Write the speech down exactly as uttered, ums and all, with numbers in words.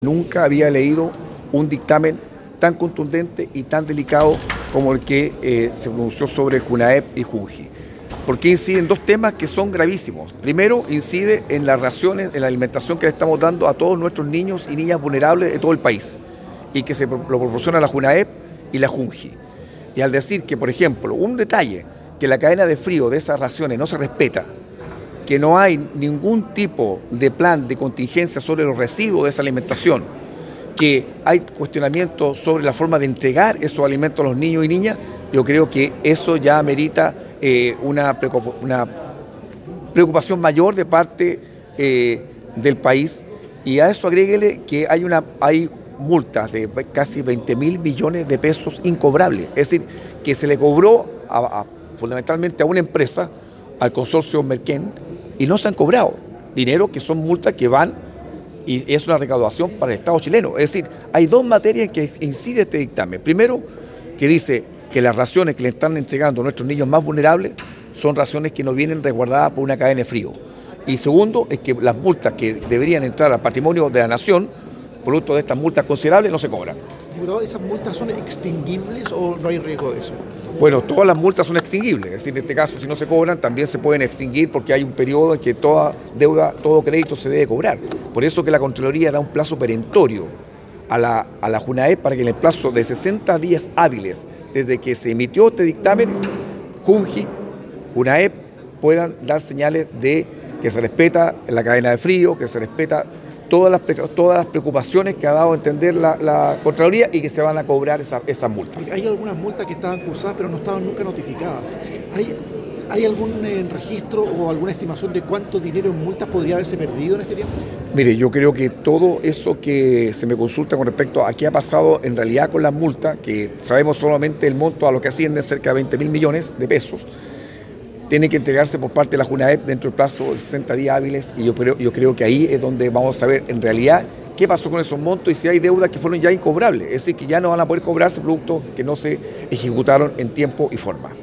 Nunca había leído un dictamen tan contundente y tan delicado como el que eh, se pronunció sobre Junaep y Junji, porque incide en dos temas que son gravísimos. Primero, incide en las raciones, en la alimentación que le estamos dando a todos nuestros niños y niñas vulnerables de todo el país, y que se lo proporciona la Junaep y la Junji. Y al decir que, por ejemplo, un detalle, que la cadena de frío de esas raciones no se respeta, que no hay ningún tipo de plan de contingencia sobre los residuos de esa alimentación, que hay cuestionamientos sobre la forma de entregar esos alimentos a los niños y niñas, yo creo que eso ya amerita eh, una, una preocupación mayor de parte eh, del país. Y a eso agréguele que hay, una, hay multas de casi veinte mil millones de pesos incobrables, es decir, que se le cobró a, a, fundamentalmente a una empresa, al consorcio Merquén, y no se han cobrado dinero, que son multas que van y es una recaudación para el Estado chileno. Es decir, hay dos materias en que incide este dictamen. Primero, que dice que las raciones que le están entregando a nuestros niños más vulnerables son raciones que no vienen resguardadas por una cadena de frío. Y segundo, es que las multas que deberían entrar al patrimonio de la nación, producto de estas multas considerables, no se cobran. Diputado, ¿esas multas son extinguibles o no hay riesgo de eso? Bueno, todas las multas son extinguibles, es decir, en este caso, si no se cobran, también se pueden extinguir porque hay un periodo en que toda deuda, todo crédito se debe cobrar. Por eso que la Contraloría da un plazo perentorio a la, a la Junaep para que en el plazo de sesenta días hábiles, desde que se emitió este dictamen, Junji, Junaep puedan dar señales de que se respeta la cadena de frío, que se respeta todas las, todas las preocupaciones que ha dado a entender la, la Contraloría y que se van a cobrar esa, esas multas. Hay algunas multas que estaban cursadas pero no estaban nunca notificadas. ¿Hay, hay algún eh, registro o alguna estimación de cuánto dinero en multas podría haberse perdido en este tiempo? Mire, yo creo que todo eso que se me consulta con respecto a qué ha pasado en realidad con las multas, que sabemos solamente el monto a lo que ascienden cerca de veinte mil millones de pesos, tiene que entregarse por parte de la Junaep dentro del plazo de sesenta días hábiles, y yo creo, yo creo que ahí es donde vamos a saber en realidad qué pasó con esos montos y si hay deudas que fueron ya incobrables, es decir, que ya no van a poder cobrarse productos que no se ejecutaron en tiempo y forma.